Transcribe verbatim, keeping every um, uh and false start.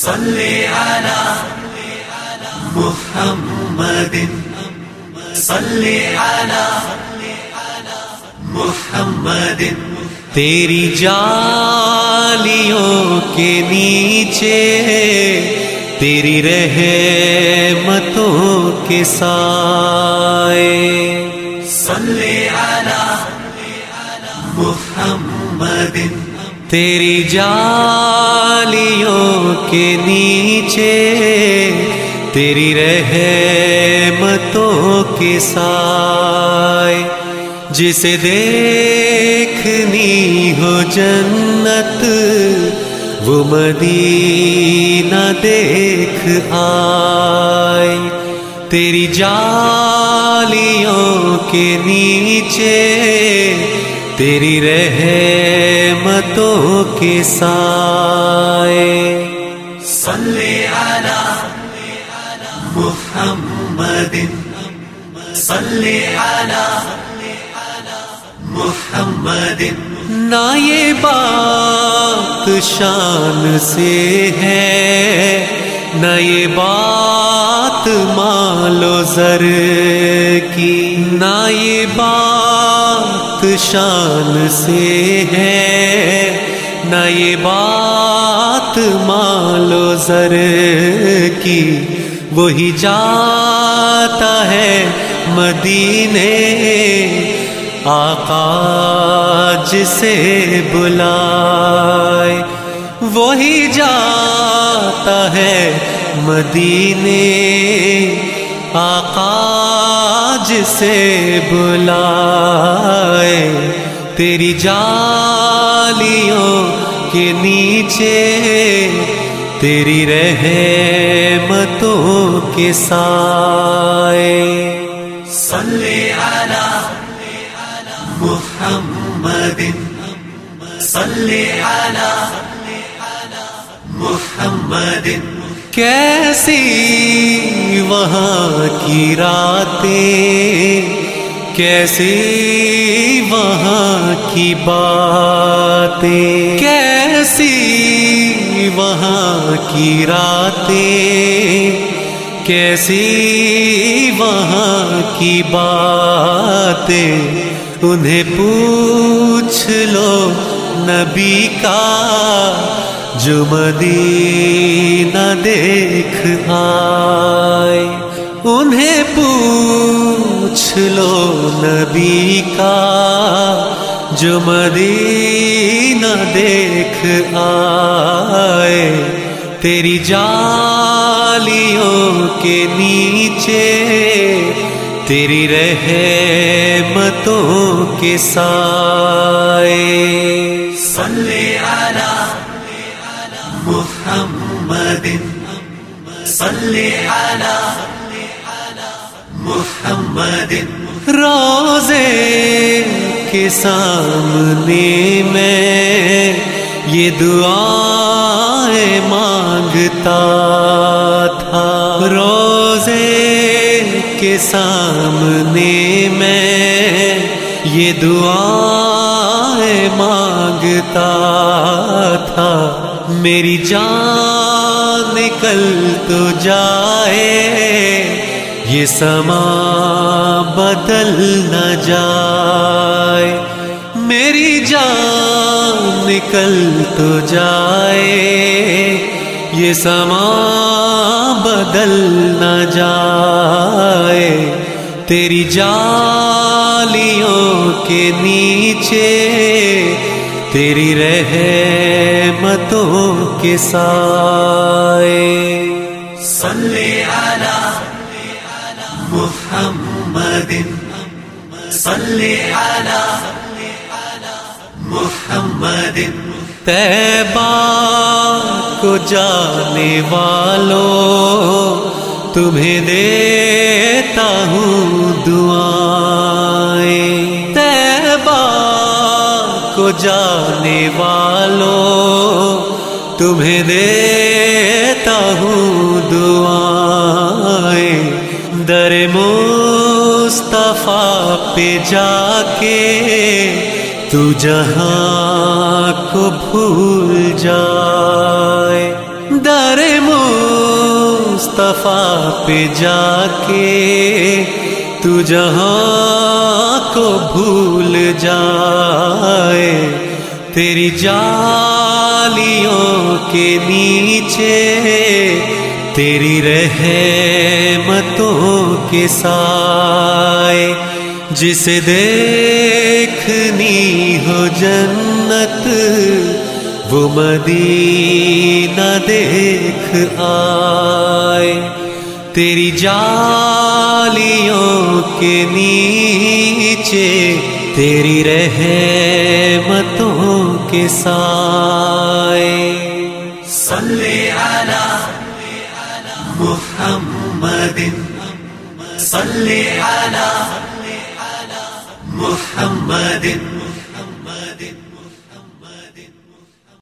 صلی علی محمد صلی علی محمد. تیری جالیوں کے نیچے تیری رحمتوں کے سائے. صلی علی محمد. تیری جالیوں کے نیچے تیری رحمتوں کے سائے. جسے دیکھنی ہو جنت وہ مدینہ دیکھ آئے. تیری جالیوں کے نیچے تیری رحمتوں کے سائے. صلی علی محمد صلی علی محمد. نہ یہ بات شان سے ہے نہ یہ بات مال و زر کی. نہ یہ بات شان سے ہے نہ یہ بات مال و زر کی. وہی جاتا ہے مدینے آقا جسے بلائے. وہی جاتا ہے مدینے آقا جسے بلائے. تیری جالیوں کے نیچے تیری رحمتوں کے سائے. صلی علی محمد صلی علی محمد. کیسی وہاں کی راتیں کیسی وہاں کی باتیں. کیسی وہاں کی راتیں کیسی وہاں کی باتیں. انہیں پوچھ لو نبی کا جو مدینہ دیکھ آئے. انہیں پوچھ لو نبی کا جو مدینہ دیکھ آئے. تیری جالیوں کے نیچے تیری رحمتوں کے سائے. صلی علی محمد صلی علی محمد. روزے کے سامنے میں یہ دعائیں مانگتا تھا. روزے کے سامنے میں یہ دعائیں مانگتا تھا. میری جان نکل تو جائے یہ سما بدل نہ جائے. میری جان نکل تو جائے یہ سما بدل نہ جائے. تیری جالیوں کے نیچے تیری رحمتوں کے سائے. صلی علی محمد صلی علی محمد. طیبہ کو جانے والوں تمہیں دیتا ہوں دعائیں. طیبہ کو جانے والوں تمہیں دیتا ہوں دعائیں. در مصطفیٰ پہ جا کے تو جہاں کو بھول جائے. در صفا پہ جا کے تو جہاں کو بھول جائے، تیری جالیوں کے نیچے تیری رحمتوں کے سائے، جسے دیکھنی ہو جنت وہ مدینہ دیکھ آئے، تیری جالیوں کے نیچے تیری رحمتوں کے سائے۔ صلی علی محمد، صلی علی محمد۔